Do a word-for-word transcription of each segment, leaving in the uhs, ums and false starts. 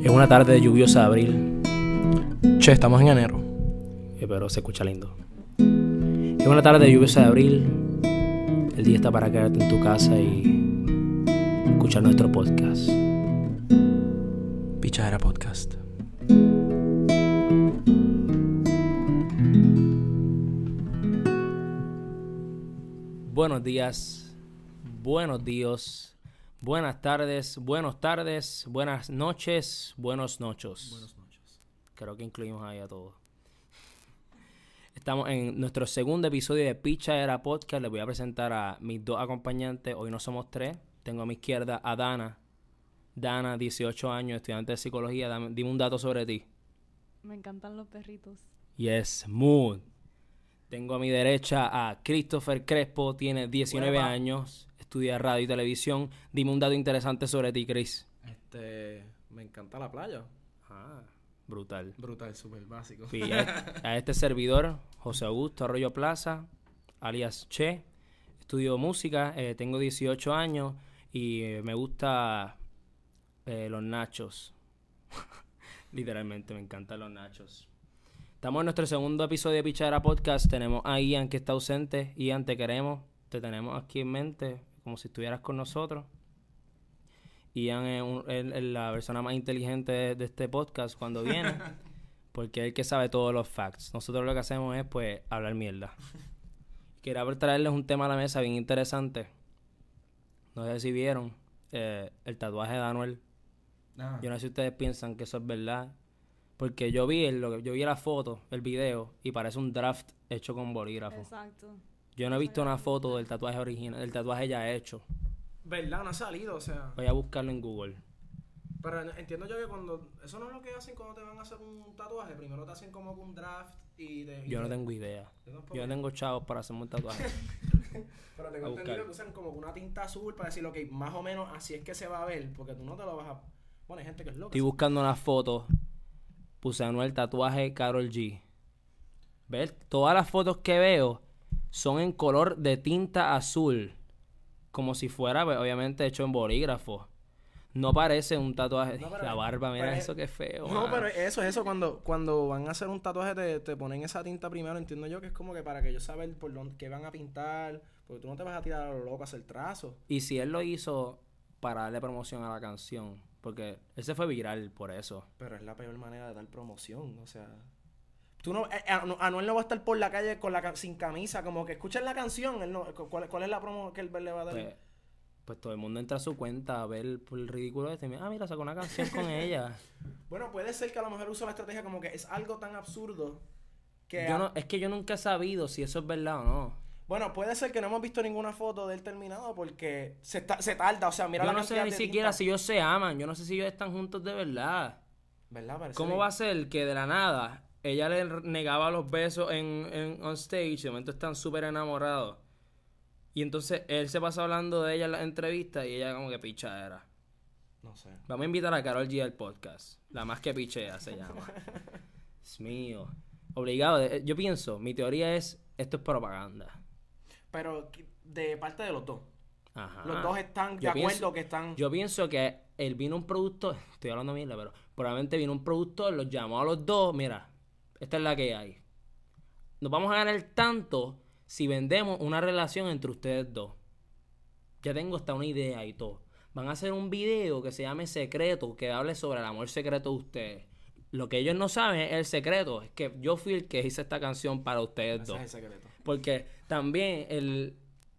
Es una tarde lluviosa de abril. Che, estamos en enero. Eh, pero se escucha lindo. Es una tarde lluviosa de abril. El día está para quedarte en tu casa y escuchar nuestro podcast. Pichadera Podcast. Buenos días, buenos días, buenas tardes, buenas tardes, buenas noches, buenos noches. Buenas noches. Creo que incluimos ahí a todos. Estamos en nuestro segundo episodio de Pichadera Podcast. Les voy a presentar a mis dos acompañantes. Hoy no somos tres. Tengo a mi izquierda a Dana. Dana, dieciocho años, estudiante de psicología. Dame, dime un dato sobre ti. Me encantan los perritos. Yes, mood. Tengo a mi derecha a Christopher Crespo. Tiene diecinueve Hueva. años. Estudia radio y televisión. Dime un dato interesante sobre ti, Chris. Este, me encanta la playa. Ah, brutal. Brutal, súper básico. Y a, a este servidor, José Augusto Arroyo Plaza, alias Che. Estudio música, eh, tengo dieciocho años y eh, me gusta eh, los nachos. Literalmente me encantan los nachos. Estamos en nuestro segundo episodio de Pichadera Podcast. Tenemos a Ian que está ausente. Ian, te queremos. Te tenemos aquí en mente como si estuvieras con nosotros. Ian es, un, es, es la persona más inteligente de, de este podcast cuando viene. Porque es el que sabe todos los facts. Nosotros lo que hacemos es, pues, hablar mierda. Quería traerles un tema a la mesa bien interesante. No sé si vieron eh, el tatuaje de Anuel. Ah. Yo no sé si ustedes piensan que eso es verdad. Porque yo vi el, lo, yo vi la foto, el video, y parece un draft hecho con bolígrafo. Exacto. Yo no he visto una foto del tatuaje original, del tatuaje ya hecho. ¿Verdad? No ha salido, o sea. Voy a buscarlo en Google. Pero entiendo yo que cuando... Eso no es lo que hacen cuando te van a hacer un tatuaje. Primero te hacen como un draft y... De, y Yo no de- tengo idea. Yo tampoco. Yo no tengo chavos para hacerme un tatuaje. Pero a tengo buscar. entendido que usan como una tinta azul para decir, ok, más o menos así es que se va a ver. Porque tú no te lo vas a... Bueno, hay gente que es loca. Estoy buscando una foto. Puse Anuel tatuaje Karol G. ¿Ves? Todas las fotos que veo son en color de tinta azul. Como si fuera, pues, obviamente, hecho en bolígrafo. No parece un tatuaje. No, pero- La barba, mira pero- eso que feo. No, mano. pero eso es eso. Cuando, cuando van a hacer un tatuaje te, te ponen esa tinta primero. Entiendo yo que es como que para que ellos saben por dónde qué van a pintar. Porque tú no te vas a tirar a lo loco a hacer trazo. Y si él lo hizo para darle promoción a la canción. Porque él se fue viral por eso. Pero es la peor manera de dar promoción. O sea... Tú no, eh, Anu- Anuel no va a estar por la calle con la ca- sin camisa. Como que escuchen la canción. Él no, ¿cuál, ¿Cuál es la promo que él le va a dar? Pues, pues todo el mundo entra a su cuenta a ver el, por el ridículo este. Ah, mira, sacó una canción con ella. Bueno, puede ser que a lo mejor usa la estrategia como que es algo tan absurdo que... Yo no, es que yo nunca he sabido si eso es verdad o no. Bueno, puede ser que no hemos visto ninguna foto de él terminado porque se, ta- se tarda. O sea, mira Yo la no sé cantidad ni de siquiera tinta. si ellos se aman. Yo no sé si ellos están juntos de verdad. ¿Verdad? Parece ¿Cómo bien. va a ser que de la nada ella le negaba los besos en, en on stage? De momento están súper enamorados. Y entonces él se pasa hablando de ella en la entrevista y ella como que pichadera. No sé. Vamos a invitar a Karol G al podcast. La más que pichea se llama. Dios mío. Obligado. eh, Yo pienso, mi teoría es, esto es propaganda. Pero de parte de los dos. Ajá. Los dos están de Yo acuerdo pienso- que están... Yo pienso que él vino un productor, estoy hablando mierda, pero probablemente vino un productor, los llamó a los dos, mira, esta es la que hay. Nos vamos a ganar tanto si vendemos una relación entre ustedes dos. Ya tengo hasta una idea y todo. Van a hacer un video que se llame Secreto, que hable sobre el amor secreto de ustedes. Lo que ellos no saben es el secreto, es que yo fui el que hice esta canción para ustedes Ese dos. es el secreto. Porque también el,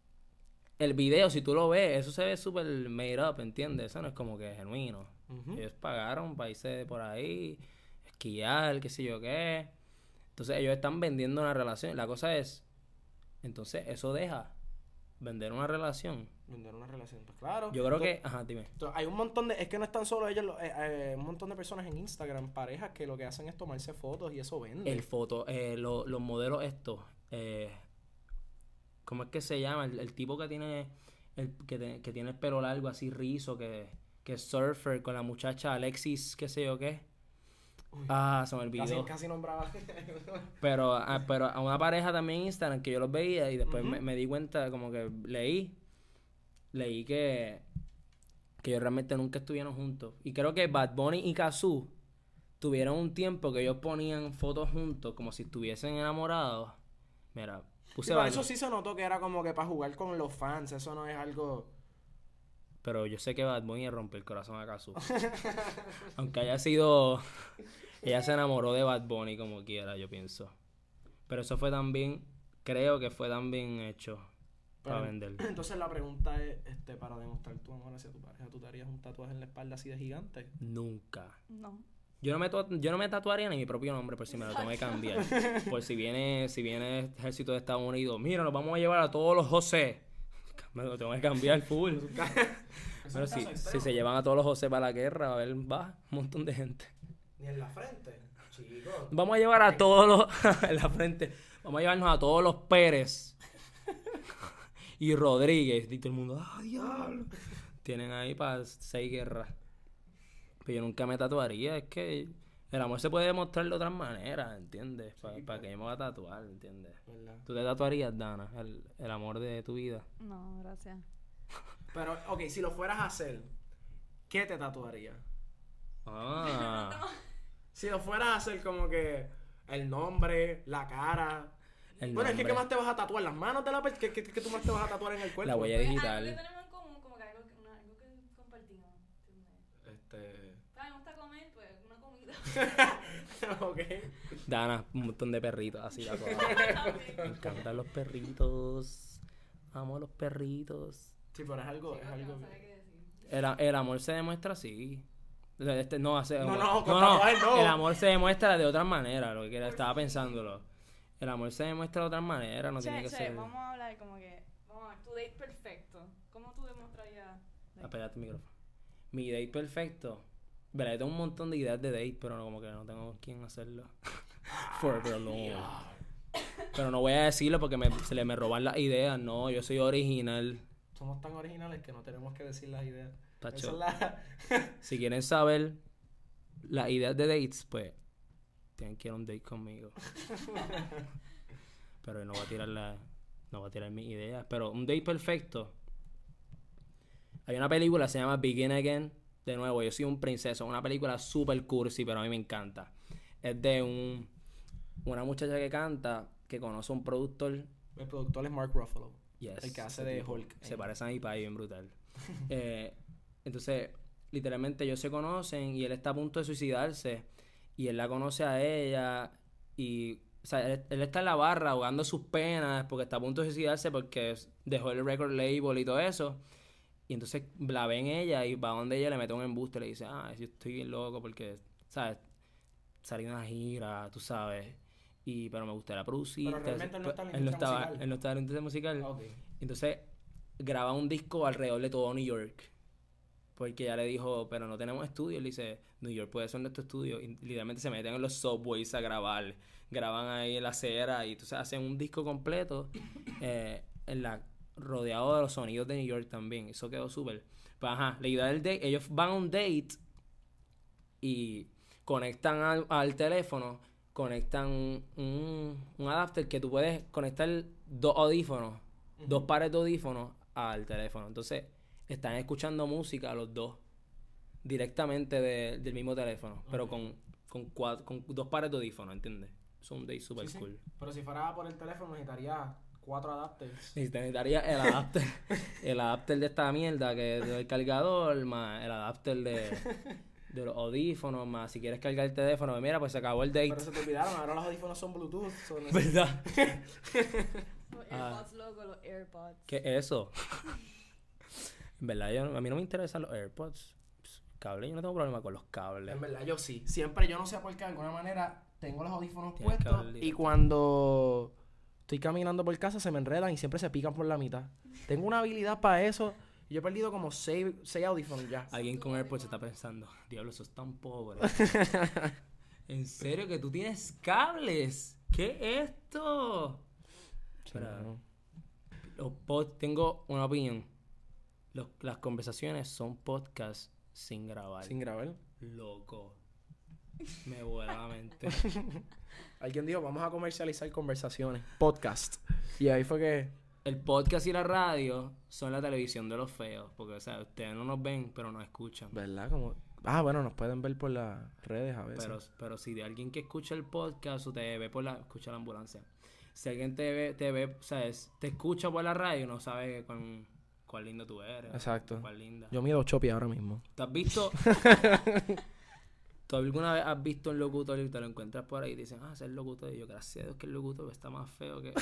el video, si tú lo ves, eso se ve súper made up, ¿entiendes? Eso no es como que genuino. Ujú. Ellos pagaron para irse por ahí, esquiar, qué sé yo qué. Entonces ellos están vendiendo una relación. La cosa es, entonces eso deja vender una relación. Vender una relación. Pues claro. Yo creo Entonces- que, ajá, dime. entonces, hay un montón de... Es que no están solo ellos, lo- eh, eh, un montón de personas en Instagram, parejas, que lo que hacen es tomarse fotos y eso vende. El foto, eh, lo- los modelos estos, eh, ¿cómo es que se llama? El, el tipo que tiene el que, te- que tiene el pelo largo así rizo, que, que es surfer con la muchacha Alexis, qué sé yo qué. Uy, Ah, se me casi, olvidó. casi nombraba. Pero, a, pero a una pareja también en Instagram que yo los veía y después Ujú. me, me di cuenta, como que leí, leí que que ellos realmente nunca estuvieron juntos. Y creo que Bad Bunny y Cazzu tuvieron un tiempo que ellos ponían fotos juntos como si estuviesen enamorados. Mira, puse Sí, pero Bad- eso sí se notó que era como que para jugar con los fans. Eso no es algo... Pero yo sé que Bad Bunny le rompe el corazón a Cazzu. Aunque haya sido... Ella se enamoró de Bad Bunny como quiera, yo pienso. Pero eso fue también... Creo que fue también hecho para Pero, vender. Entonces la pregunta es, este, para demostrar tu amor hacia tu pareja, ¿tú te harías un tatuaje en la espalda así de gigante? Nunca. No. Yo no me tu- yo no me tatuaría ni mi propio nombre por si me lo tengo que cambiar. Por si viene, si viene el ejército de Estados Unidos, mira, nos vamos a llevar a todos los José. Me lo tengo que cambiar full. Pero si, si se llevan a todos los José para la guerra, a ver, va, un montón de gente. Ni en la frente, chicos. Vamos a llevar a todos los en la frente. Vamos a llevarnos a todos los Pérez y Rodríguez. Y todo el mundo, ¡ah, diablo! Tienen ahí para seis guerras. Pero yo nunca me tatuaría. Es que el amor se puede demostrar de otras maneras, ¿entiendes? Para Sí, que yo me voy a tatuar, ¿entiendes? ¿Verdad? ¿Tú te tatuarías, Dana? El, el amor de tu vida. No, gracias. Pero, ok, si lo fueras a hacer, ¿qué te tatuarías? Ah. Si lo fueras a hacer como que el nombre, la cara... El Bueno, es que ¿qué nombre. más te vas a tatuar? ¿Las manos de la persona? ¿Qué, qué, qué tú más te vas a tatuar en el cuerpo? La huella Pues, digital. Algo que tenemos en común, como que algo que, una- algo que compartimos. ¿Entiendes? Este... A mí me gusta comer, pues, una comida. ok. Dana, un montón de perritos así tatuados. Me encantan los perritos. Amo a los perritos. Sí, pero es algo... Sí, es porque algo no que- sabe qué decir. El, a- el amor se demuestra así. O sea, Este, no, hace, No, no, no, con no, tatuajes no. El amor se demuestra de otra manera, lo que era- estaba pensándolo. El amor se demuestra de otra manera, no tiene Che, que che, ser. vamos a hablar como que, vamos a ver, tu date perfecto. ¿Cómo tú demostrarías? Apégate el micrófono. Mi date perfecto. Verá, yo tengo un montón de ideas de date, pero no, como que no tengo con quién hacerlo. Forever alone. Pero no voy a decirlo porque me, se le me roban las ideas. No, yo soy original. Somos tan originales que no tenemos que decir las ideas. Tacho. Esa es la... Si quieren saber las ideas de dates, pues tienen que ir a un date conmigo. Pero no voy a tirar la, no voy a tirar mis ideas. Pero un date perfecto. Hay una película que se llama Begin Again. De nuevo, yo soy un princeso. Una película super cursi, pero a mí me encanta. Es de un una muchacha que canta, que conoce a un productor. El productor es Mark Ruffalo. Yes, El que hace ese de tipo. Hulk. Se parece a mi país, bien brutal. Eh, entonces, literalmente ellos se conocen y él está a punto de suicidarse. Y él la conoce a ella. Y, o sea, él, él está en la barra ahogando sus penas porque está a punto de suicidarse porque dejó el record label y todo eso. Y entonces la ven ella y va donde ella, le mete un embuste y le dice, ah, yo estoy bien loco porque, ¿sabes? Salí de una gira, tú sabes. Y, pero me gustaría producir. Pero realmente él no está en la él no industria estaba, musical. él no estaba en la industria musical. Ok. Entonces graba un disco alrededor de todo New York. Porque ya le dijo, pero no tenemos estudio. Él dice, New York puede ser nuestro estudio. Y literalmente se meten en los subways a grabar. Graban ahí en la acera y entonces hacen un disco completo eh, en la, rodeado de los sonidos de New York también. Eso quedó súper. Pues ajá, la idea del date, ellos van a un date y conectan al, al teléfono, conectan un, un adapter que tú puedes conectar dos audífonos, Ujú. dos pares de audífonos al teléfono. Entonces, están escuchando música los dos directamente de- del mismo teléfono, pero Ok. con, con, cuatro, con dos pares de audífonos, ¿entiendes? Es un date super Sí, sí. cool. Pero si fuera por el teléfono necesitaría cuatro adapters. Y te necesitaría el adapter, el adapter de esta mierda que es del cargador, más el adapter de, de los audífonos, más si quieres cargar el teléfono, pues mira, pues se acabó el date. Pero se te olvidaron, ahora los audífonos son Bluetooth. son- ¿Verdad? Los Ah. AirPods, loco, los AirPods. ¿Qué es eso? En verdad, yo, a mí no me interesan los AirPods. Pss, Cable, yo no tengo problema con los cables. En verdad, yo sí. Siempre, yo no sé por qué, de alguna manera, tengo los audífonos Tienes que puestos hablar y directo. cuando estoy caminando por casa se me enredan y siempre se pican por la mitad. Tengo una habilidad para eso. y Yo he perdido como seis, seis audífonos ya. Alguien con AirPods se está pensando, diablo, sos tan pobre. ¿En serio que tú tienes cables? ¿Qué es esto? Espera, no. los pod- tengo una opinión. Los- las conversaciones son podcasts sin grabar. Sin grabar. Loco. Me vuela la mente. Alguien dijo, vamos a comercializar conversaciones. Podcast. Y ahí fue que... el podcast y la radio son la televisión de los feos. Porque, o sea, ustedes no nos ven, pero nos escuchan. ¿Verdad? Como... Ah, bueno, nos pueden ver por las redes a veces. Pero, pero si de alguien que escucha el podcast o te ve por la... Escucha la ambulancia. Si alguien te ve, te ve, ¿sabes? Te escucha por la radio, no sabe cuán, cuán lindo tú eres. Exacto. Cuán linda. Yo mido ocho pies ahora mismo. ¿Tú has visto... ¿Tú alguna vez has visto un locutor y te lo encuentras por ahí y te dicen, ah, ese es el locutor? Y yo, gracias a Dios que el locutor está más feo que...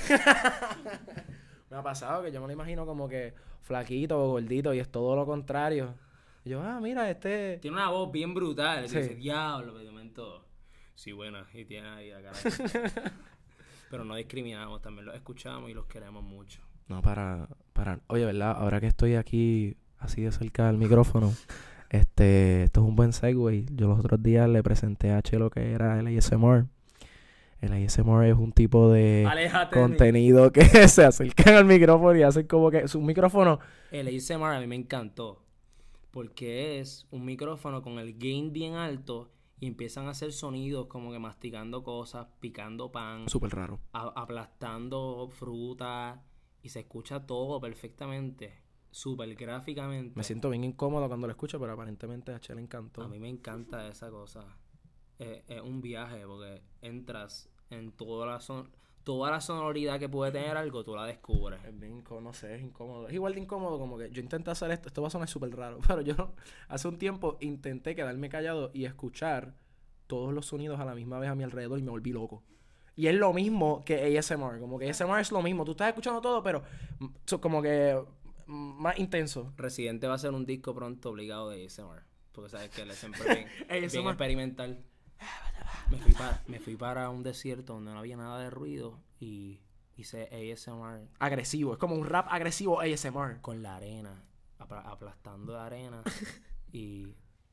Me ha pasado que yo me lo imagino como que flaquito o gordito y es todo lo contrario. Y yo, ah, mira, este... Tiene una voz bien brutal. Y Sí. dice, diablo, pero de momento... Sí, buena. Y tiene ahí la cara. Pero no discriminamos, también los escuchamos y los queremos mucho. No, para, para... Oye, ¿verdad? Ahora que estoy aquí así de cerca del micrófono, este, esto es un buen segue. Yo los otros días le presenté a Che lo que era el A S M R. El A S M R es un tipo de Aléjate de mí. contenido que se acercan al micrófono y hacen como que... Su micrófono... El A S M R a mí me encantó. Porque es un micrófono con el gain bien alto y empiezan a hacer sonidos como que masticando cosas, picando pan, Súper raro. a- aplastando fruta y se escucha todo perfectamente, súper gráficamente. Me siento bien incómodo cuando lo escucho, pero aparentemente a Che le encantó. A mí me encanta esa cosa. Es, es un viaje porque entras en toda la son toda la sonoridad que puede tener algo, tú la descubres. Es bien incómodo, no sé, es incómodo. Es igual de incómodo como que yo intenté hacer esto, esto va a sonar súper raro, pero yo hace un tiempo intenté quedarme callado y escuchar todos los sonidos a la misma vez a mi alrededor y me volví loco. Y es lo mismo que A S M R, como que A S M R es lo mismo, tú estás escuchando todo, pero mm, so- como que mm, más intenso. Residente va a hacer un disco pronto obligado de A S M R. Porque sabes que él es siempre bien, bien A S M R. experimental. Me fui, para, me fui para un desierto donde no había nada de ruido y hice A S M R Agresivo, es como un rap agresivo A S M R. con la arena, apla- aplastando la arena y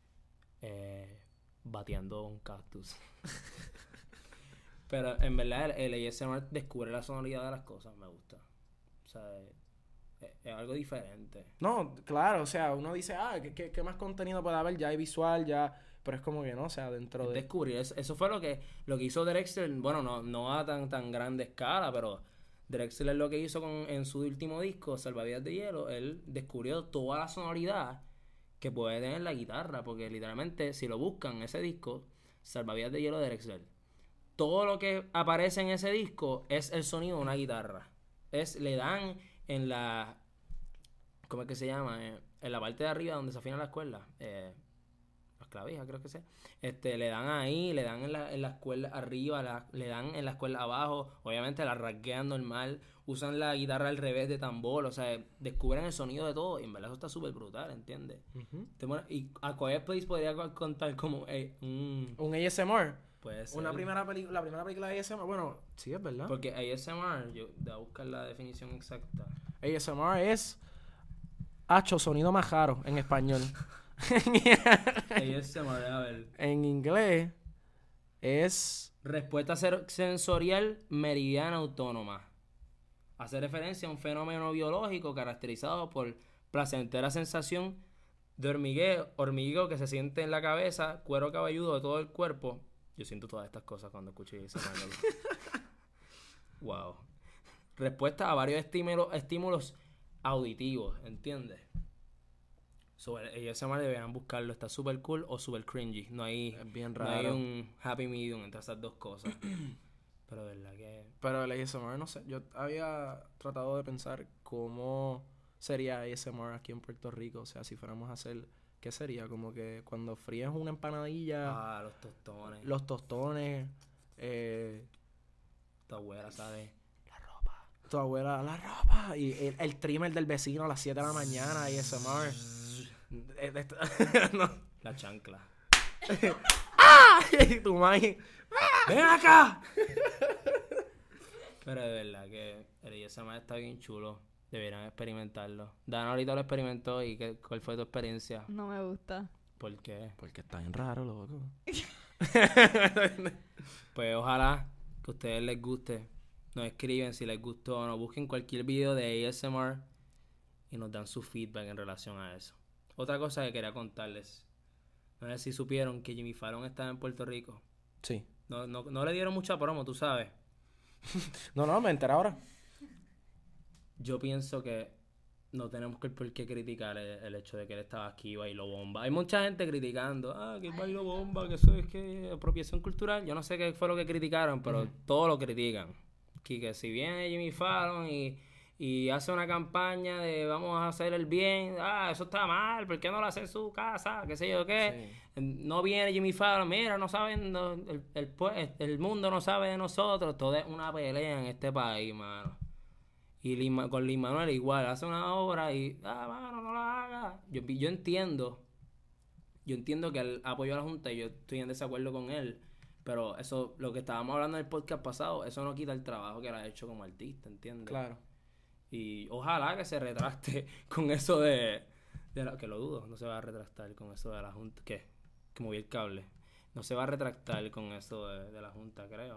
eh, bateando un cactus. Pero en verdad el, el A S M R descubre la sonoridad de las cosas, me gusta. O sea, es, es algo diferente. No, claro, o sea, uno dice, ah, ¿qué, qué, qué más contenido puede haber? Ya hay visual, ya... Pero es como que no, o sea, dentro de... Descubrir, eso, eso fue lo que lo que hizo Drexler, bueno, no, no a tan tan grande escala, pero Drexler lo que hizo con, en su último disco, Salvavidas de Hielo, él descubrió toda la sonoridad que puede tener la guitarra, porque literalmente, si lo buscan, ese disco, Salvavidas de Hielo de Drexler, todo lo que aparece en ese disco es el sonido de una guitarra. Es, le dan en la... ¿Cómo es que se llama? Eh, en la parte de arriba donde se afina la cuerda. Eh, las clavijas, creo que sea. Este, le dan ahí, le dan en la, en las cuerdas arriba, la, le dan en las cuerdas abajo. Obviamente la rasguean normal. Usan la guitarra al revés de tambor. O sea, descubren el sonido de todo. Y en verdad eso está súper brutal, ¿entiendes? Ujú. Te pone- Y Aquarius Place podría co- contar como... eh, un... Un A S M R. Puede ser. Una primera película, la primera película de A S M R, bueno, sí es verdad. Porque A S M R, yo voy a buscar la definición exacta. A S M R es hacho, sonido más raro en español. A S M R, a ver. En inglés es Respuesta ser- sensorial meridiana autónoma. Hace referencia a un fenómeno biológico caracterizado por placentera sensación de hormigueo, hormigueo que se siente en la cabeza, cuero cabelludo de todo el cuerpo. Yo siento todas estas cosas cuando escucho A S M R. Wow. Respuesta a varios estímulos, estímulos auditivos, ¿entiendes? Sobre el A S M R deberían buscarlo, está súper cool o súper cringy. No hay, Es bien no hay raro. un happy medium entre esas dos cosas. Pero de verdad que... Pero el A S M R, no sé. Yo había tratado de pensar cómo sería A S M R aquí en Puerto Rico. O sea, si fuéramos a hacer... ¿Qué sería? Como que cuando fríes una empanadilla, Ah, los tostones. los tostones, eh, Tu abuela sabe. La ropa. tu abuela, la ropa, y el, el trimmer del vecino a las siete de la mañana, A S M R. Eh, de esto- no. La chancla. Y tu mãe, ¡Ven acá! Pero de verdad que el A S M R está bien chulo. Deberían experimentarlo. Dan ahorita lo experimentó y ¿qué, ¿cuál fue tu experiencia? No me gusta. ¿Por qué? porque está bien raro, loco. Pues ojalá que a ustedes les guste. Nos escriben si les gustó o no. Busquen cualquier video de A S M R y nos dan su feedback en relación a eso. Otra cosa que quería contarles. No sé si supieron que Jimmy Fallon estaba en Puerto Rico. Sí. No, no, no le dieron mucha promo, tú sabes. No, no, me enteré ahora. yo pienso que no tenemos que por qué criticar el, el hecho de que él estaba aquí y bailó bomba. Hay mucha gente criticando, ah, que él bailó bomba, que eso es que apropiación cultural. Yo no sé qué fue lo que criticaron, pero uh-huh. todos lo critican. Que, que si viene Jimmy Fallon y, y hace una campaña de vamos a hacer el bien, ah, eso está mal, ¿por qué no lo hace en su casa? ¿Qué sé yo qué? Sí. No viene Jimmy Fallon, mira, no saben, no, el, el, el, el mundo no sabe de nosotros. Todo es una pelea en este país, mano. Y Lin, con Lin-Manuel igual, hace una obra y, ah, mano, no la haga. Yo, yo entiendo, yo entiendo que él apoyó a la Junta y yo estoy en desacuerdo con él, pero eso, lo que estábamos hablando en el podcast pasado, eso no quita el trabajo que él ha hecho como artista, ¿entiendes? Claro. Y ojalá que se retracte con eso de, de la, que lo dudo, no se va a retractar con eso de la Junta, ¿qué? Que moví el cable. No se va a retractar con eso de, de la Junta, creo.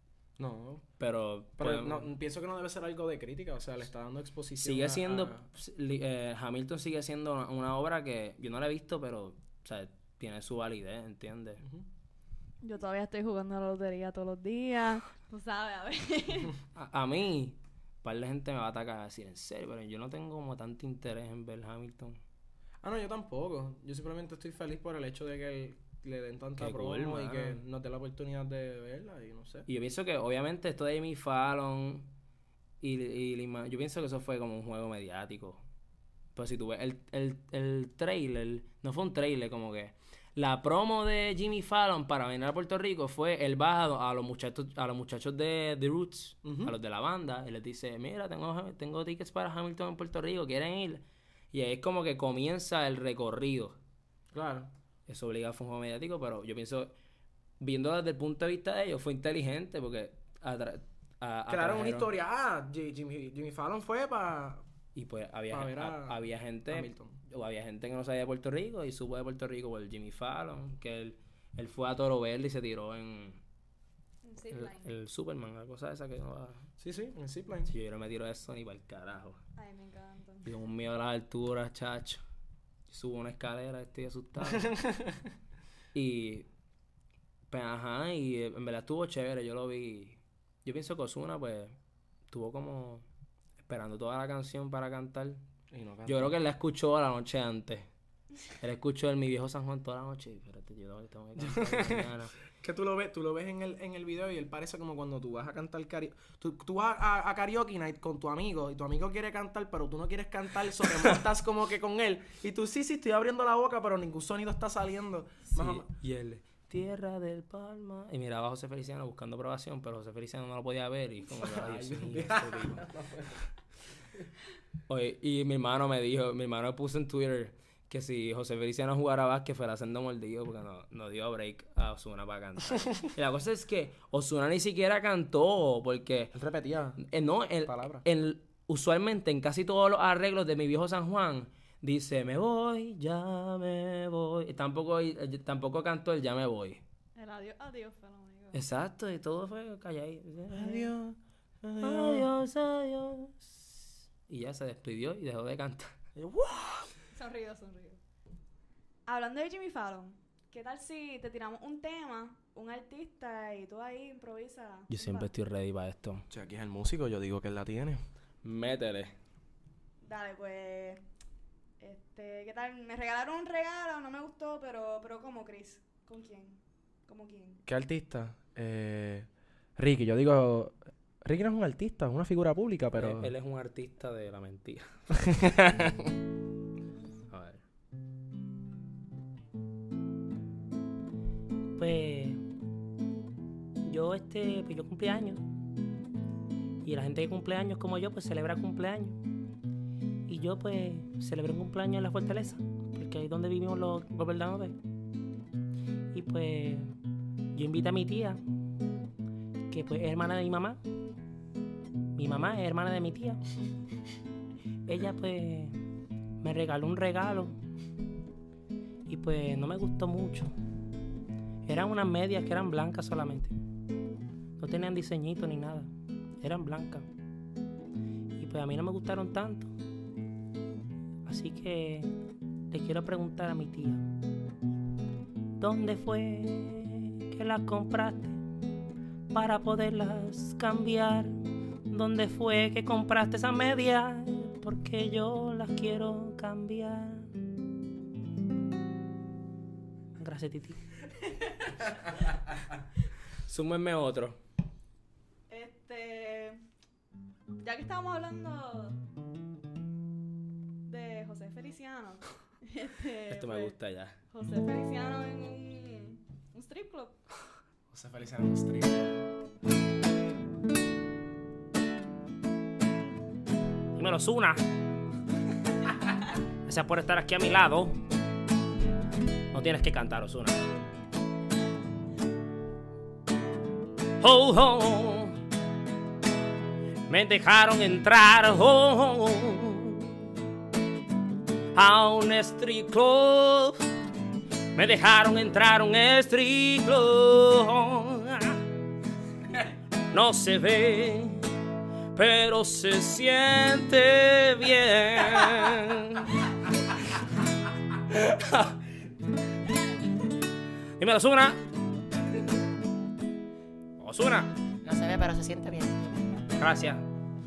No. Pero, pero pues, no, pienso que no debe ser algo de crítica, o sea, le está dando exposición. Sigue a, siendo, a... Eh, Hamilton sigue siendo una, una obra que yo no la he visto, pero, o sea, tiene su validez, ¿entiendes? Uh-huh. Yo todavía estoy jugando a la lotería todos los días, tú sabes, a ver. a, a mí, un par de gente me va a atacar a decir, en serio, pero yo no tengo como tanto interés en ver Hamilton. Ah, no, yo tampoco. Yo simplemente estoy feliz por el hecho de que él le den tanta Qué promo cool, y que nos dé la oportunidad de verla y no sé. Y yo pienso que obviamente esto de Jimmy Fallon y, y, y yo pienso que eso fue como un juego mediático. Pero si tú ves el, el, el trailer, no fue un trailer, como que la promo de Jimmy Fallon para venir a Puerto Rico fue el bajado a los muchachos a los muchachos de The Roots, uh-huh. a los de la banda, y les dice, mira, tengo, tengo tickets para Hamilton en Puerto Rico, ¿quieren ir? Y ahí es como que comienza el recorrido. Claro. Eso obligado fue un juego mediático, pero yo pienso, viendo desde el punto de vista de ellos, fue inteligente porque atra- a, crearon una historia. Ah, Jimmy, Jimmy Fallon fue para... Y pues había, ver a, había gente Hamilton. O había gente que no sabía de Puerto Rico y supo de Puerto Rico por Jimmy Fallon, que él, él fue a Toro Verde y se tiró en... El, el Superman, la cosa esa que no va... Sí, sí, en el zipline. Sí, yo no me tiro eso ni para el carajo. Ay, me encanta. Y con un miedo a las alturas, chacho. Subo una escalera, estoy asustado. y... Pues, ajá, y en verdad estuvo chévere, yo lo vi. Yo pienso que Ozuna, pues, estuvo como esperando toda la canción para cantar. Y no yo creo que él la escuchó la noche antes. Él escuchó el Mi Viejo San Juan toda la noche. Y, espérate, yo tengo que cantar mañana. Que tú lo ves, tú lo ves en el, en el video y él parece como cuando tú vas a cantar karaoke. Tú, tú vas a, a karaoke night con tu amigo y tu amigo quiere cantar, pero tú no quieres cantar, solo te montas como que con él. Y tú, sí, sí, estoy abriendo la boca, pero ningún sonido está saliendo. Sí, más y él, Tierra del Palma. Y miraba a José Feliciano buscando aprobación, pero José Feliciano no lo podía ver. Y como, ay, Dios mío, Oye, y mi hermano me dijo, mi hermano puso en Twitter que si José Feliciano jugara básquet fuera haciendo mordido porque no, no dio break a Ozuna para cantar. Y la cosa es que Ozuna ni siquiera cantó porque... Él repetía eh, no, el, palabras. El, usualmente en casi todos los arreglos de Mi Viejo San Juan dice, me voy, ya me voy. Y tampoco, eh, tampoco cantó el ya me voy. El adiós, adiós fue lo único. Exacto, y todo fue calladito. Adiós, adiós, adiós, adiós. Y ya se despidió y dejó de cantar. Y yo, sonrío, sonrío. Hablando de Jimmy Fallon, ¿qué tal si te tiramos un tema, un artista y tú ahí improvisas? Yo siempre estoy ready para esto. Si aquí es el músico, yo digo que él la tiene. Métele. Dale, pues... Este, ¿qué tal? Me regalaron un regalo, no me gustó, pero, pero ¿cómo, Chris? ¿Con quién? ¿Cómo quién? ¿Qué artista? Eh, Ricky, yo digo... Ricky no es un artista, es una figura pública, pero... Él, él es un artista de la mentira. A ver. Pues... Yo, este... Pues yo cumpleaños. Y la gente que cumple años como yo, pues celebra cumpleaños. Y yo, pues, celebré un cumpleaños en la Fortaleza, porque ahí es donde vivimos los gobernadores. Y pues, yo invité a mi tía, que pues es hermana de mi mamá. Mi mamá es hermana de mi tía. Ella, pues, me regaló un regalo. Y pues, no me gustó mucho. Eran unas medias que eran blancas solamente. No tenían diseñito ni nada. Eran blancas. Y pues, a mí no me gustaron tanto. Así que le quiero preguntar a mi tía, ¿dónde fue que las compraste para poderlas cambiar? ¿dónde fue que compraste esas medias? Porque yo las quiero cambiar. Gracias, Titi. Súmenme otro. Este. Ya que estábamos hablando de José Feliciano. Este, Esto me pues, gusta ya. José Feliciano en un, un strip club. José Feliciano en un stream. Dímelo, Zuna. Gracias por estar aquí a mi lado. No tienes que cantar, Ozuna. Oh, oh. Me dejaron entrar oh, a un street club. Me dejaron entrar a un street club. No se ve, pero se siente bien. Dímelo, Ozuna. Ozuna. No se ve, pero se siente bien. Gracias.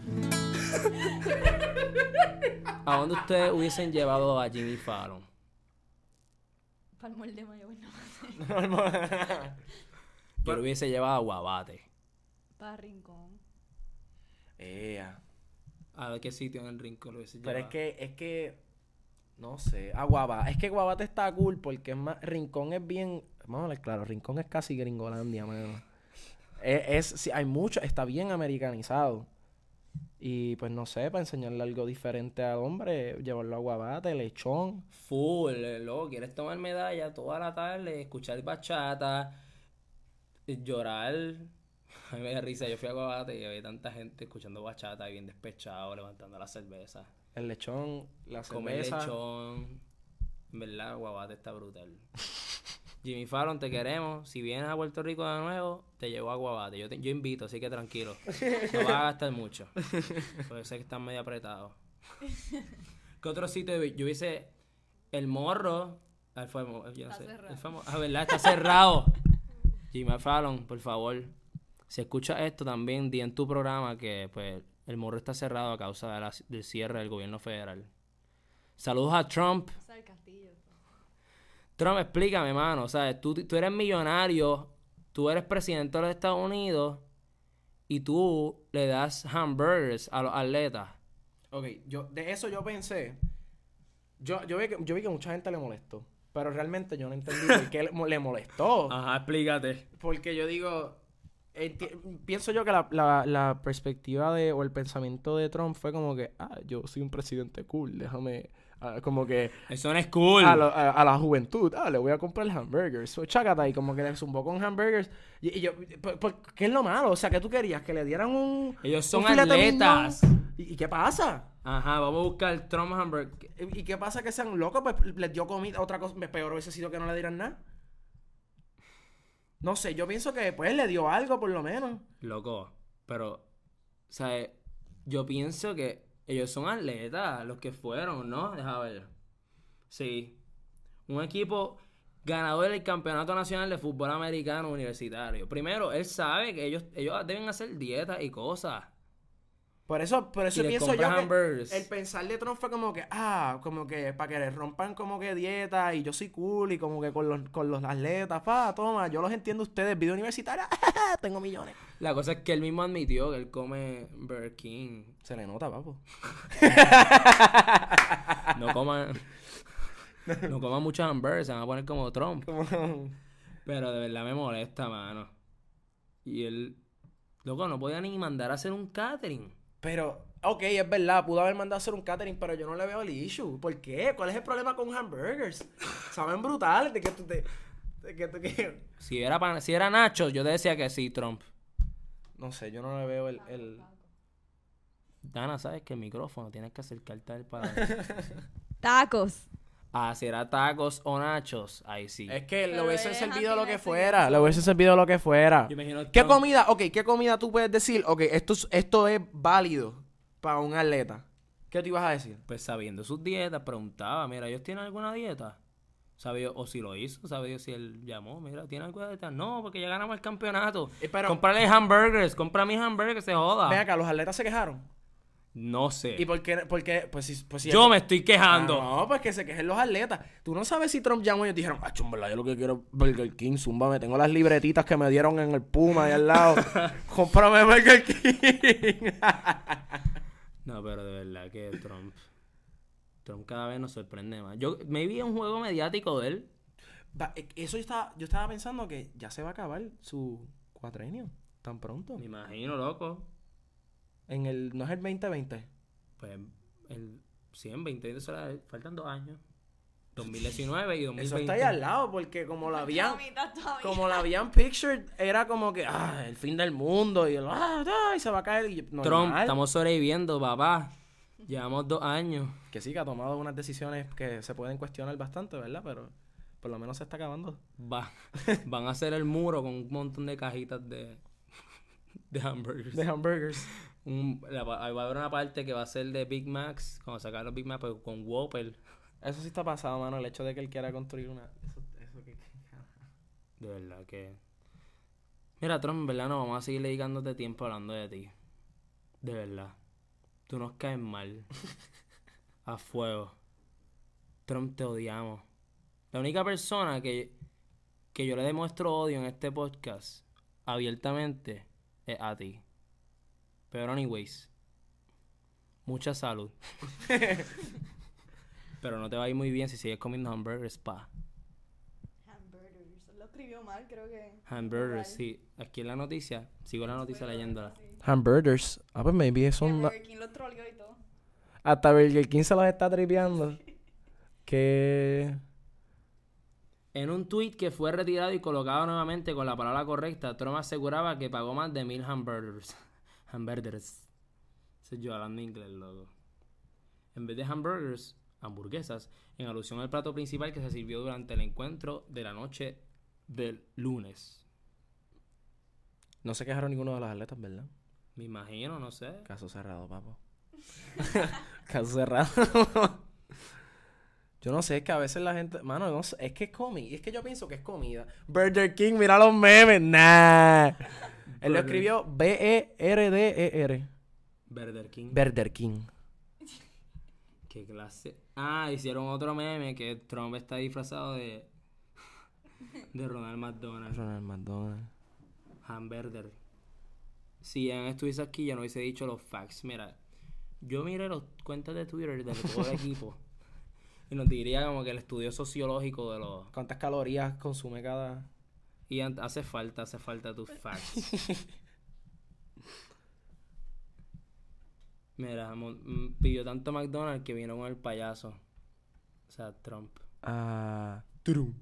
¿A dónde ustedes hubiesen llevado a Jimmy Fallon? Para el molde de Mayagüez, no sé. Yo lo hubiese llevado a Guabate. Para Rincón. Ea. A ver qué sitio en el rincón lo hubiese Pero llevado. es que, es que, no sé, a Guabate, es que Guabate está cool porque es más, Rincón es bien, vamos a ver, claro, Rincón es casi Gringolandia, mano. Es, es sí, hay mucho, está bien americanizado. Y pues no sé, para enseñarle algo diferente al hombre, llevarlo a Guabate, lechón. Full, eh, loco, quieres tomar medalla toda la tarde, escuchar bachata, eh, llorar. A mí me da risa, yo fui a Guabate y había tanta gente escuchando bachata y bien despechado, levantando la cerveza. El lechón, la Comer cerveza. lechón. En verdad, Guabate está brutal. Jimmy Fallon, te queremos. Si vienes a Puerto Rico de nuevo, te llevo a Guabate. Yo, te, yo invito, así que tranquilo. No vas a gastar mucho. Porque sé que están medio apretados. ¿Qué otro sitio? Yo hubiese... El Morro. Ah, el famo- yo no Está sé. cerrado. El famo- ah, ¿verdad? Está cerrado. Jimmy Fallon, por favor. Si escuchas esto también, di en tu programa que pues el Morro está cerrado a causa de la- del cierre del gobierno federal. Saludos a Trump. O sea, el castillo. Trump, explícame, mano. O sea, tú, tú eres millonario, tú eres presidente de los Estados Unidos y tú le das hamburgers a los atletas. Ok, yo, de eso yo pensé. Yo, yo, vi que, yo vi que mucha gente le molestó. Pero realmente yo no entendí por qué le, le molestó. Ajá, explícate. Porque yo digo, enti- pienso yo que la, la, la perspectiva de, o el pensamiento de Trump fue como que, ah, yo soy un presidente cool, déjame, ah, como que Eso no es cool. a, lo- a, a la juventud, ah, le voy a comprar hamburgers, so, chácata, y como que le zumbó con hamburgers. Y, y yo, ¿por, por qué es lo malo? O sea, ¿qué tú querías? Que le dieran un... Ellos son un filete atletas. mignon. ¿Y, ¿Y qué pasa? Ajá, vamos a buscar Trump hamburger. ¿Y qué pasa que sean locos? Pues les dio comida, otra cosa, peor hubiese sido que no le dieran nada. No sé, yo pienso que pues le dio algo por lo menos. Loco, pero, o sea, yo pienso que ellos son atletas, los que fueron, ¿no? Deja ver. Sí. Un equipo ganador del Campeonato Nacional de Fútbol Americano Universitario. Primero, él sabe que ellos, ellos deben hacer dietas y cosas. Por eso, por eso Y le pienso compras yo que hamburgers. el pensar de Trump fue como que, ah, como que para que le rompan como que dieta y yo soy cool y como que con los, con los atletas, pa, toma, yo los entiendo a ustedes, vida universitaria, tengo millones. La cosa es que él mismo admitió que él come Burger King. Se le nota, papo. No coman, no coman muchos hamburgers, se van a poner como Trump. Pero de verdad me molesta, mano. Y él, loco, no podía ni mandar a hacer un catering. Pero, ok, es verdad, pudo haber mandado a hacer un catering, pero yo no le veo el issue. ¿Por qué? ¿Cuál es el problema con hamburgers? Saben brutales, de que tú te... De que tú que... Si era, pan- si era Nacho, yo te decía que sí, Trump. No sé, yo no le veo el... el... Dana, ¿sabes que el micrófono tienes que acercarte a él para... Tacos. Ah, si era tacos o nachos, ahí sí. Es que le Pero hubiesen es servido lo que anti-Mexican, fuera, so- le hubiesen servido lo que fuera. Yo imagino ¿Qué Trump- comida? Ok, ¿qué comida tú puedes decir? Ok, esto es, esto es válido para un atleta. ¿Qué te ibas a decir? Pues sabiendo sus dietas, preguntaba, mira, ¿ellos tienen alguna dieta? Sabe Dios, o si lo hizo, sabe Dios si él llamó, mira, tiene algo de tal. No, porque ya ganamos el campeonato. Eh, pero- Comprarle hamburgers, compra mis hamburgers, se joda. Ven acá, los atletas se quejaron. No sé. ¿Y por qué? por qué? Pues, si- pues si Yo me estoy quejando. Ah, no, pues que se quejen los atletas. Tú no sabes si Trump llamó y ellos dijeron, ah, en verdad, yo lo que quiero es Burger King, zúmbame. Tengo las libretitas que me dieron en el Puma ahí al lado. Cómprame Burger King. No, pero de verdad que Trump... Trump cada vez nos sorprende más. Yo me vi un juego mediático de él. Va, eh, Eso yo estaba, yo estaba pensando que ya se va a acabar su cuatrenio tan pronto. Me imagino, loco. En el, ¿no es el veinte veinte? Pues el cien, veinte, veinte, solo- faltan dos años. dos mil diecinueve y dos mil Eso veinte. está ahí al lado porque como la habían... La mitad todavía. Como la habían pictured, era como que, ah, el fin del mundo, y el, ah, ah, y se va a caer, y normal. Trump, estamos sobreviviendo, papá. Llevamos dos años. Que sí, que ha tomado unas decisiones que se pueden cuestionar bastante, ¿verdad? Pero por lo menos se está acabando. Va, van a hacer el muro con un montón de cajitas de, de hamburgers. De hamburgers. Un- la- va a haber una parte que va a ser de Big Macs, cuando sacar los Big Macs, pero con Whopper. Eso sí está pasado, mano, el hecho de que él quiera construir una... Eso, eso que... De verdad que... Mira, Trump, en verdad no vamos a seguir dedicándote tiempo hablando de ti. De verdad. Tú nos caes mal. A fuego. Trump, te odiamos. La única persona que, que yo le demuestro odio en este podcast, abiertamente, es a ti. Pero anyways, mucha salud. Pero no te va a ir muy bien si sigues comiendo hamburgers, pa. Hamburgers. Él lo escribió mal, creo que. Hamburgers, sí. Aquí en la noticia, sigo la noticia leyéndola. Sí. Hamburgers. Ah, pues maybe eso... Que no- Burger King lo troleó y todo. Hasta Burger King se los está tripeando. Que... En un tweet que fue retirado y colocado nuevamente con la palabra correcta, Trump aseguraba que pagó más de mil hamburgers. Hamburgers. Ese es yo hablando inglés, loco. En vez de hamburgers, hamburguesas, en alusión al plato principal que se sirvió durante el encuentro de la noche del lunes. No se quejaron ninguno de los atletas, ¿verdad? Me imagino, no sé. Caso cerrado, papo. Caso cerrado. Yo no sé, es que a veces la gente... Mano, no sé, es que es comida. Es que yo pienso que es comida. Burger King, mira los memes. Nah. Él lo Burger. escribió B E R D E R. Burger King. Burger King. ¿Qué clase? Ah, hicieron otro meme que Trump está disfrazado de... de Ronald McDonald. Ronald McDonald. Hamburger. Si Ian estuviese aquí, ya no hubiese dicho los facts. Mira, yo miré los cuentas de Twitter de todo el equipo y nos diría como que el estudio sociológico de los... ¿Cuántas calorías consume cada...? Ian, hace falta, hace falta tus facts. Mira, mo- mm, pidió tanto McDonald's que vino con el payaso. O sea, Trump. Ah... Turum.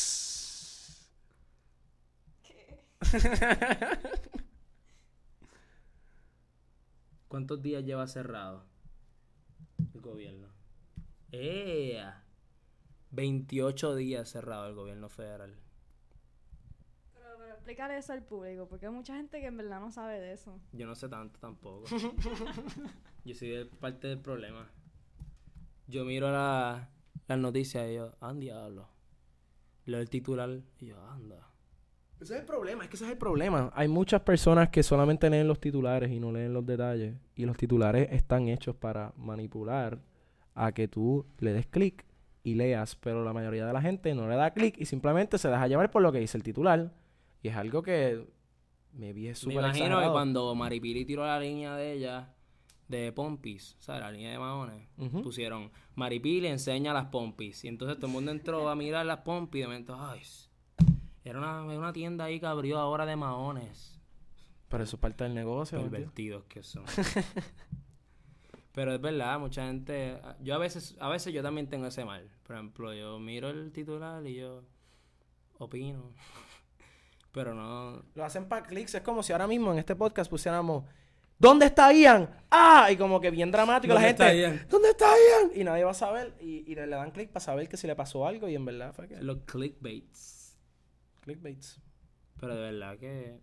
¿Cuántos días lleva cerrado el gobierno? ¡Ea! veintiocho días cerrado el gobierno federal. Pero, pero explícale eso al público, porque hay mucha gente que en verdad no sabe de eso. Yo no sé tanto tampoco. Yo soy de parte del problema. Yo miro la, las noticias y yo, ¡ah, diablo! Leo el titular y yo, anda. Ese es el problema, es que ese es el problema. Hay muchas personas que solamente leen los titulares y no leen los detalles. Y los titulares están hechos para manipular a que tú le des clic y leas. Pero la mayoría de la gente no le da clic y simplemente se deja llevar por lo que dice el titular. Y es algo que me vi Me súper imagino exagerado. que cuando Maripili tiró la línea de ella de pompis, o sea, la línea de maones, Ujú. pusieron Maripili enseña las pompis. Y entonces todo el mundo entró a mirar las pompis y de momento, ay, era una, era una tienda ahí que abrió ahora de maones. Pero eso es parte del negocio. ¿me entiendes? Pervertidos que son. Pero es verdad, mucha gente... Yo a veces, a veces yo también tengo ese mal. Por ejemplo, yo miro el titular y yo opino. Pero no... Lo hacen para clics. Es como si ahora mismo en este podcast pusiéramos ¿dónde está Ian? ¡Ah! Y como que bien dramático la ¿Dónde gente. está Ian? ¿Dónde está Ian? Y nadie va a saber. Y, y le, le dan clic para saber que si le pasó algo. Y en verdad fue que... Los clickbaits. Clickbaits. Pero de verdad que...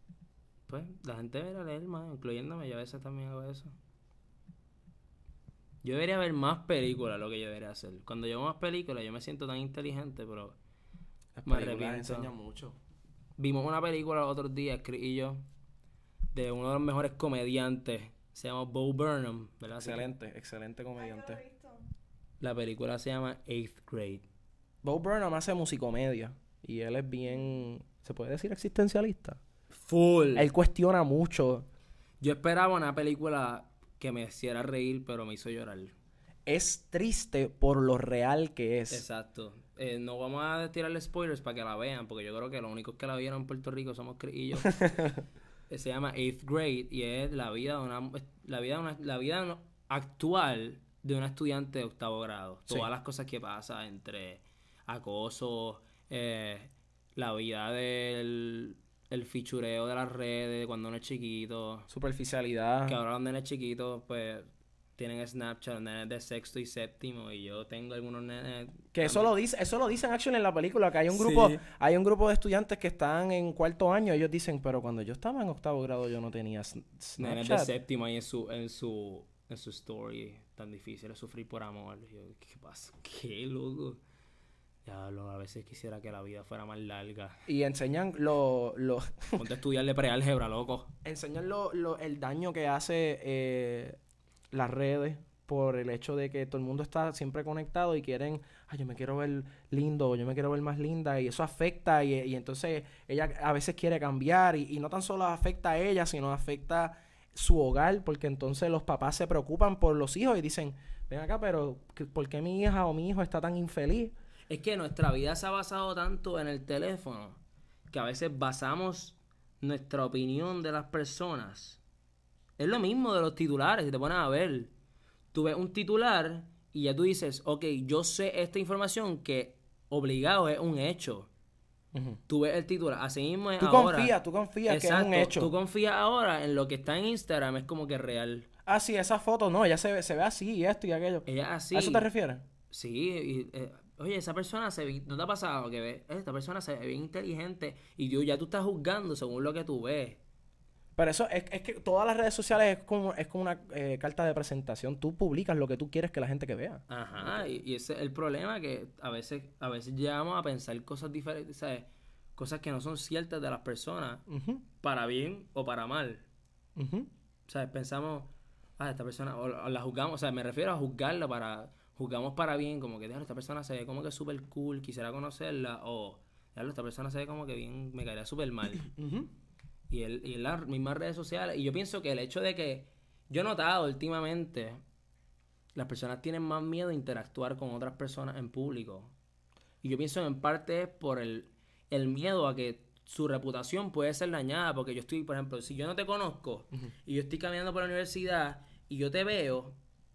Pues, la gente debería leer más, incluyéndome. Yo a veces también hago eso. Yo debería ver más películas, lo que yo debería hacer. Cuando yo veo más películas, yo me siento tan inteligente, pero Las me películas arrepiento. enseñan mucho. Vimos una película los otros días, Chris y yo, de uno de los mejores comediantes. Se llama Bo Burnham, ¿verdad? Así que Excelente, excelente Ay, no lo comediante. he visto. la película se llama Eighth Grade. Bo Burnham hace musicomedia y él es bien, ¿se puede decir existencialista? Full. Él cuestiona mucho. Yo esperaba una película que me hiciera reír, pero me hizo llorar. Es triste por lo real que es. Exacto. Eh, no vamos a tirarle spoilers para que la vean, porque yo creo que los únicos que la vieron en Puerto Rico somos Chris y yo. Eh, Se llama Eighth Grade y es la vida de una, la vida de una, la vida no- actual de una estudiante de octavo grado. Sí. Todas las cosas que pasan entre acoso, eh, la vida del el fichureo de las redes cuando uno es chiquito. Superficialidad. Que ahora los nenes chiquitos, pues, tienen Snapchat, nenes de sexto y séptimo, y yo tengo algunos nenes... Que eso también. lo dice, eso lo dicen actually en la película, que hay un grupo, Sí. hay un grupo de estudiantes que están en cuarto año, ellos dicen, pero cuando yo estaba en octavo grado yo no tenía sn- Nenes de Snapchat. séptimo ahí en su, en su, en su story, tan difícil es sufrir por amor. Y yo, ¿qué pasa? ¿Qué, loco? Ya, lo, a veces quisiera que la vida fuera más larga. Y enseñan lo, lo Ponte a estudiarle preálgebra, loco. enseñan lo, lo- el daño que hace eh, las redes por el hecho de que todo el mundo está siempre conectado y quieren, ay, yo me quiero ver lindo, yo me quiero ver más linda, y eso afecta, y, y entonces ella a veces quiere cambiar, y, y no tan solo afecta a ella, sino afecta su hogar, porque entonces los papás se preocupan por los hijos y dicen, ven acá, pero ¿qué- ¿por qué mi hija o mi hijo está tan infeliz? Es que nuestra vida se ha basado tanto en el teléfono que a veces basamos nuestra opinión de las personas. Es lo mismo de los titulares, si te pones a ver. Tú ves un titular y ya tú dices, ok, yo sé esta información que obligado es un hecho. Ujú. Tú ves el titular, así mismo es Tú ahora. confías, tú confías que es Exacto, un hecho. tú confías ahora en lo que está en Instagram, es como que es real. Ah, sí, esa foto, no, ella se ve, se ve así, y esto y aquello. Ella es así. ¿A eso te refieres? Sí, y, eh, oye, esa persona se ve, ¿no te ha pasado que ves? Esta persona se ve bien inteligente y yo, ya tú estás juzgando según lo que tú ves. Pero eso es, es que todas las redes sociales es como, es como una eh, carta de presentación. Tú publicas lo que tú quieres que la gente que vea. Ajá, y, y ese es el problema, que a veces, a veces llegamos a pensar cosas diferentes, ¿sabes? Cosas que no son ciertas de las personas, Ujú, para bien o para mal. ujú. O sea, pensamos, ah, esta persona, o, o la juzgamos, o sea, me refiero a juzgarla para, juzgamos para bien, como que, diablo, esta persona se ve como que súper cool, quisiera conocerla, o, diablo, esta persona se ve como que bien, me caería súper mal. Ujú. Y, el, y en las mismas redes sociales, y yo pienso que el hecho de que, yo he notado últimamente, las personas tienen más miedo de interactuar con otras personas en público. Y yo pienso en parte es por el, el miedo a que su reputación puede ser dañada, porque yo estoy, por ejemplo, si yo no te conozco y yo estoy caminando por la universidad y yo te veo,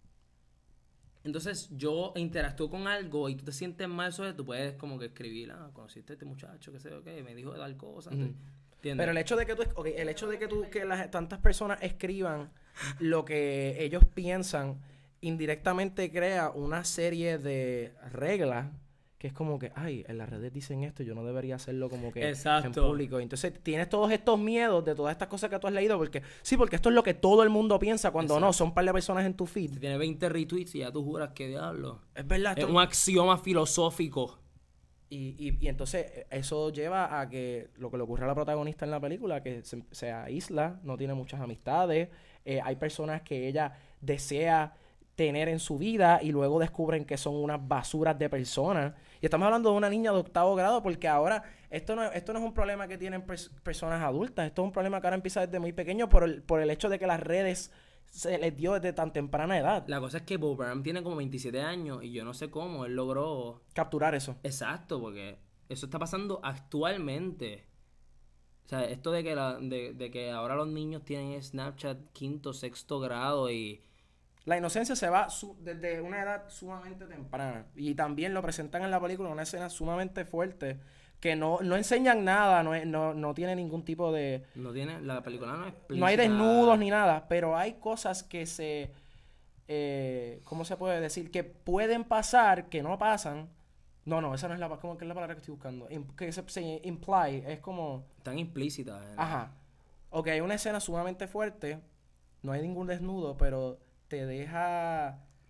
entonces yo interactúo con algo y tú te sientes mal sobre, tú puedes como que escribir, ah, conociste a este muchacho, que sé yo qué, me dijo tal cosa, Ujú. ¿entiendes? Pero el hecho de que tú, ok, el hecho de que tú, que las tantas personas escriban lo que ellos piensan, indirectamente crea una serie de reglas que es como que, ay, en las redes dicen esto, yo no debería hacerlo como que Exacto. en público. Entonces tienes todos estos miedos de todas estas cosas que tú has leído, porque sí, porque esto es lo que todo el mundo piensa, cuando no, Exacto. son un par de personas en tu Si feed. tiene veinte retweets y ya tú juras que diablo. Es verdad. Es esto- un axioma filosófico. Y, y, y entonces eh, eso lleva a que lo que le ocurre a la protagonista en la película, que se, se aísla, no tiene muchas amistades, eh, hay personas que ella desea tener en su vida y luego descubren que son unas basuras de personas. Y estamos hablando de una niña de octavo grado, porque ahora esto no, esto no es un problema que tienen pers- personas adultas, esto es un problema que ahora empieza desde muy pequeño por el, por el hecho de que las redes se les dio desde tan temprana edad. La cosa es que Bo Burnham tiene como veintisiete años y yo no sé cómo él logró... Capturar eso. Exacto, porque eso está pasando actualmente. O sea, esto de que, la, de, de que ahora los niños tienen Snapchat quinto, sexto grado y... La inocencia se va su- desde una edad sumamente temprana. Y también lo presentan en la película una escena sumamente fuerte que no, no enseñan nada, no, es- no, no tiene ningún tipo de... No tiene... La película no es No hay explícita. desnudos ni nada, pero hay cosas que se... Eh, ¿cómo se puede decir? Que pueden pasar, que no pasan. No, no, esa no es la, ¿cómo que es la palabra que estoy buscando? Im- que se, se imply, es como... Tan implícita. ¿eh? Ajá. Ok, hay una escena sumamente fuerte. No hay ningún desnudo, pero te deja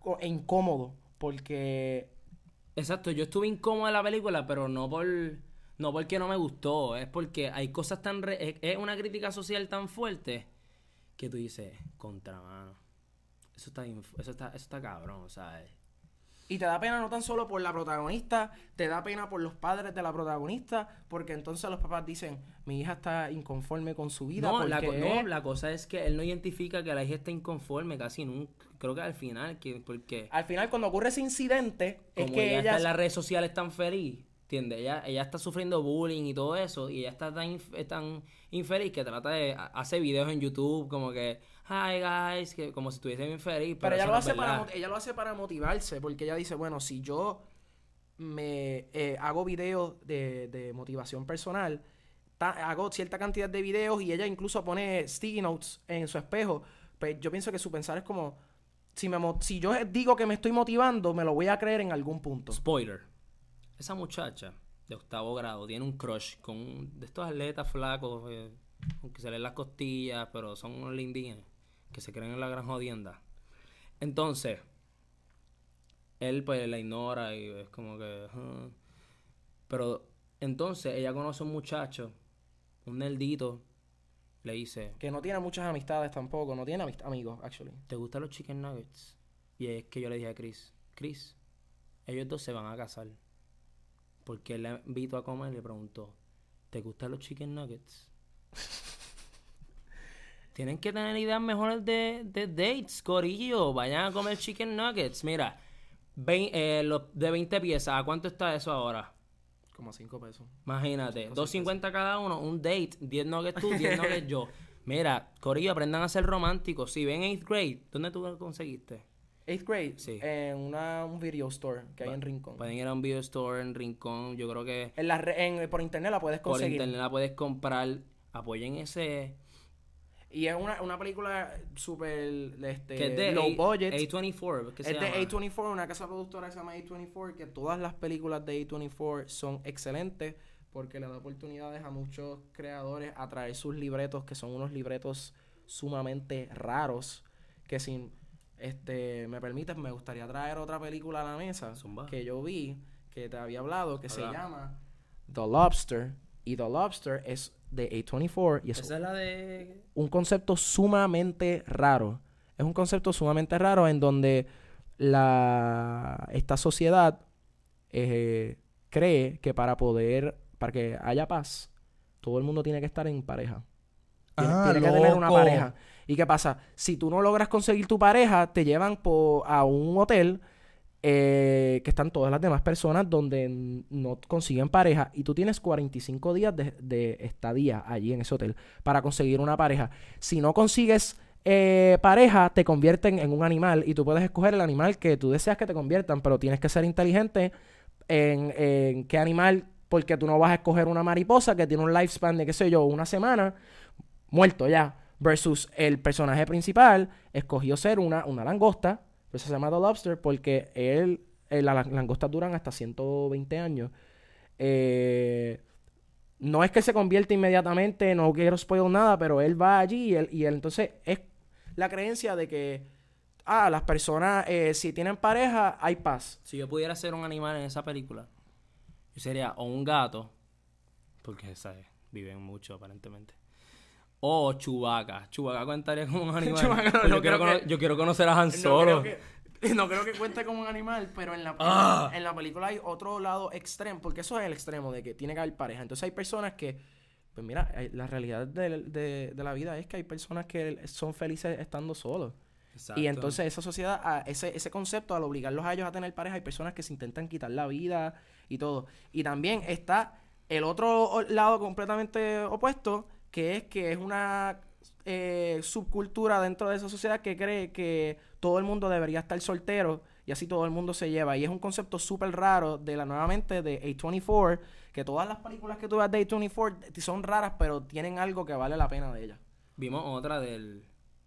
co- incómodo porque... Exacto, yo estuve incómodo en la película, pero no por no porque no me gustó, es porque hay cosas tan... Re- es, es una crítica social tan fuerte que tú dices, contra mano. Eso está, inf- eso está, eso está cabrón, ¿sabes? Y te da pena no tan solo por la protagonista, te da pena por los padres de la protagonista, porque entonces los papás dicen, mi hija está inconforme con su vida. No, la, porque co- no, la cosa es que él no identifica que la hija está inconforme casi nunca. Creo que al final, que porque al final cuando ocurre ese incidente, es como que ella ella... está en las redes sociales tan feliz, ¿entiendes? Ella, ella está sufriendo bullying y todo eso, y ella está tan, inf- tan infeliz que trata de... ha- hace videos en YouTube como que, hi guys, que como si estuviese bien feliz, pero, Pero ella eso lo, no es hace para, verdad. mot- ella lo hace para motivarse, porque ella dice, bueno, si yo me eh, hago videos de, de motivación personal, ta- hago cierta cantidad de videos y ella incluso pone sticky notes en su espejo, pues yo pienso que su pensar es como, si, me, mo- si yo digo que me estoy motivando, me lo voy a creer en algún punto. Spoiler. Esa muchacha de octavo grado tiene un crush con un- de estos atletas flacos eh, con que se leen las costillas, pero son unos lindines que se creen en la gran jodienda. Entonces, él pues la ignora y es como que... "Ah". Pero entonces ella conoce a un muchacho, un nerdito, le dice, Que no tiene muchas amistades tampoco, no tiene amist- amigos, actually. ¿te gustan los chicken nuggets? Y es que yo le dije a Chris, Chris, ellos dos se van a casar. Porque él la invitó a comer y le preguntó, ¿te gustan los chicken nuggets? Tienen que tener ideas mejores de, de dates, corillo. Vayan a comer chicken nuggets. Mira, vein- eh, los de veinte piezas, ¿a cuánto está eso ahora? Como cinco pesos. Imagínate, Cinco, dos cinco cincuenta cada uno, un date, diez nuggets tú, diez nuggets yo. Mira, corillo, aprendan a ser románticos. Si ven eighth grade, ¿dónde tú lo conseguiste? Eighth grade, Sí. en una, un video store que hay en Rincón. Pueden ir a un video store en Rincón. Yo creo que En la re- en, por internet la puedes por conseguir. internet la puedes comprar. Apoyen ese... Y es una, una película súper este, que es de low A- budget. A veinticuatro, ¿qué se Es de llama? A veinticuatro, una casa productora que se llama A veinticuatro, que todas las películas de A veinticuatro son excelentes porque le da oportunidades a muchos creadores a traer sus libretos, que son unos libretos sumamente raros, que si este, me permites, me gustaría traer otra película a la mesa Zumba. que yo vi, que te había hablado, que se Habla. llama The Lobster. Y The Lobster es de A veinticuatro y es Esa es la de... un concepto sumamente raro. Es un concepto sumamente raro en donde la esta sociedad eh, cree que para poder, para que haya paz, todo el mundo tiene que estar en pareja. Tiene, Ah, tiene que tener una loco. pareja. ¿Y qué pasa? Si tú no logras conseguir tu pareja, te llevan po- a un hotel eh, que están todas las demás personas donde n- no consiguen pareja y tú tienes cuarenta y cinco días de, de estadía allí en ese hotel para conseguir una pareja. Si no consigues eh, pareja, te convierten en un animal y tú puedes escoger el animal que tú deseas que te conviertan, pero tienes que ser inteligente en, en qué animal, porque tú no vas a escoger una mariposa que tiene un lifespan de, qué sé yo, una semana, muerto ya, versus el personaje principal escogió ser una, una langosta. Por eso se llama The Lobster, porque él, eh, la- las langostas duran hasta ciento veinte años. Eh, no es que se convierta inmediatamente, no quiero spoiler nada, pero él va allí y él, y él entonces es la creencia de que, ah, las personas, eh, si tienen pareja, hay paz. Si yo pudiera ser un animal en esa película, yo sería o un gato, porque, ¿sabes? Viven mucho, aparentemente. O Chewbacca. Chewbacca contaría como un animal. Chewbacca, no, Pues no yo, quiero creo cono- que- yo quiero conocer a Han No Solo. creo, que, no creo que cuente como un animal, pero en la, Ah. en, la película hay otro lado extremo, porque eso es el extremo de que tiene que haber pareja. Entonces hay personas que, pues mira, hay- la realidad de, de- de la vida es que hay personas que son felices estando solos. Exacto. Y entonces esa sociedad, a- ese, ese concepto, al obligarlos a ellos a tener pareja, hay personas que se intentan quitar la vida y todo. Y también está el otro o- lado completamente opuesto, que es que es una eh, subcultura dentro de esa sociedad que cree que todo el mundo debería estar soltero y así todo el mundo se lleva. Y es un concepto súper raro de la nuevamente de A veinticuatro, que todas las películas que tú ves de A veinticuatro son raras, pero tienen algo que vale la pena de ellas. Vimos otra del...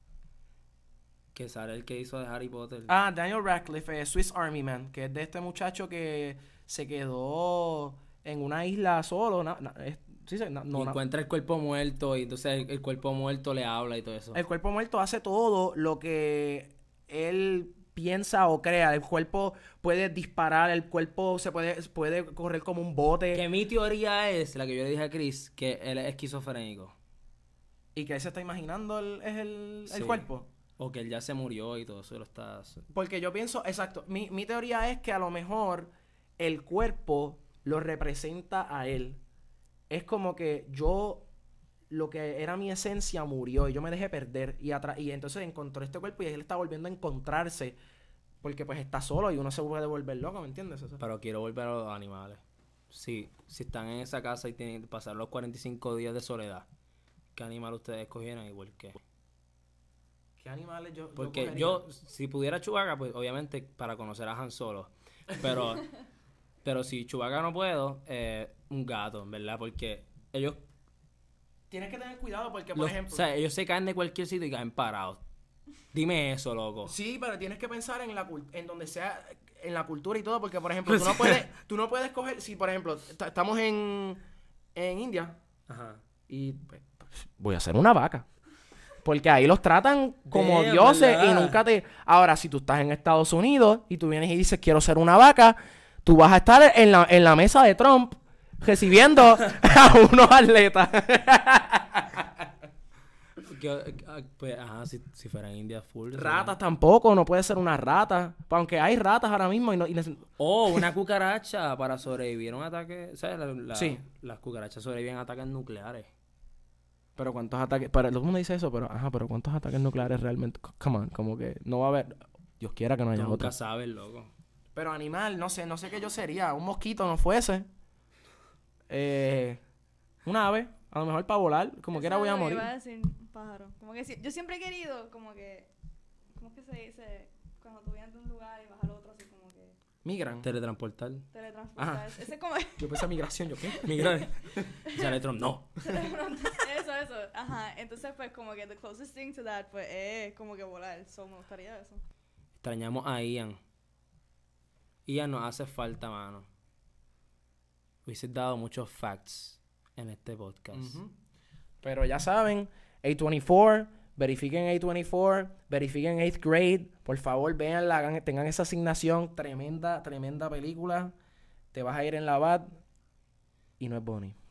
que sale el que hizo de Harry Potter. Ah, Daniel Radcliffe, eh, Swiss Army Man, que es de este muchacho que se quedó en una isla solo. na- na- es- sí, se- na- y no, na- encuentra el cuerpo muerto y entonces el, el cuerpo muerto le habla y todo eso. el cuerpo muerto hace todo lo que él piensa o crea. El cuerpo puede disparar, el cuerpo se puede, puede correr como un bote. Que mi teoría es, la que yo le dije a Chris, que él es esquizofrénico. Y que él se está imaginando el, es el, el Sí. cuerpo. O que él ya se murió y todo eso lo está... Porque yo pienso, exacto, mi, mi teoría es que a lo mejor el cuerpo lo representa a él. Es como que yo, lo que era mi esencia murió y yo me dejé perder. Y, atra- y entonces encontró este cuerpo y él está volviendo a encontrarse. Porque pues está solo y uno se puede volver loco, ¿me entiendes? Eso. Pero quiero volver a los animales. Sí, si están en esa casa y tienen que pasar los cuarenta y cinco días de soledad, ¿qué animal ustedes escogieran y por qué? ¿Qué animales yo Porque cogería? yo, si pudiera Chewbacca, pues obviamente para conocer a Han Solo. Pero, pero si Chewbacca no puedo, eh, un gato, ¿verdad? Porque ellos, Tienes que tener cuidado porque, por los- ejemplo... o sea, ellos se caen de cualquier sitio y caen parados. Dime eso, loco. Sí, pero tienes que pensar en la cul- en donde sea, en la cultura y todo, porque por ejemplo, tú no puedes, tú no puedes coger, si por ejemplo, t- estamos en, en India Ajá. y pues, voy a hacer una vaca. Porque ahí los tratan como Damn, dioses ¿verdad? y nunca te... Ahora, si tú estás en Estados Unidos y tú vienes y dices, quiero ser una vaca, tú vas a estar en la, en la mesa de Trump recibiendo a unos atletas. Que, ah, pues, ajá, si, si fuera en India full. Ratas tampoco, no puede ser una rata. Aunque hay ratas ahora mismo y no... y neces- O una cucaracha para sobrevivir a un ataque. ¿Sabes? La- la- Sí. Las cucarachas sobreviven a ataques nucleares. Pero cuántos ataques, pero todo el mundo dice eso, pero ajá, pero cuántos ataques nucleares realmente, C- come on, como que no va a haber, Dios quiera que no haya Tú otro. nunca sabes, loco. Pero animal, no sé, no sé qué yo sería, un mosquito no fuese, eh, un ave, a lo mejor para volar, como quiera voy a morir. Iba a decir un pájaro. Como que sí, yo siempre he querido, como que, ¿cómo es que se dice? Cuando tú vienes de un lugar y vas al otro, así como que Migran. Teletransportar. teletransportar. Ajá. Ese es como Yo pensé migración, yo qué. Mira. Sale Trump, no. eso, eso. Ajá. Entonces, pues, como que the closest thing to that, pues, es como que volar. So, me gustaría eso. Extrañamos a Ian. Ian nos hace falta, mano. Hubiese dado muchos facts en este podcast. Ujú. Pero ya saben, A veinticuatro, verifiquen A veinticuatro, verifiquen eighth grade, por favor, véanla, hagan- tengan esa asignación, tremenda, tremenda película. Te vas a ir en la B A D y no es Bonnie.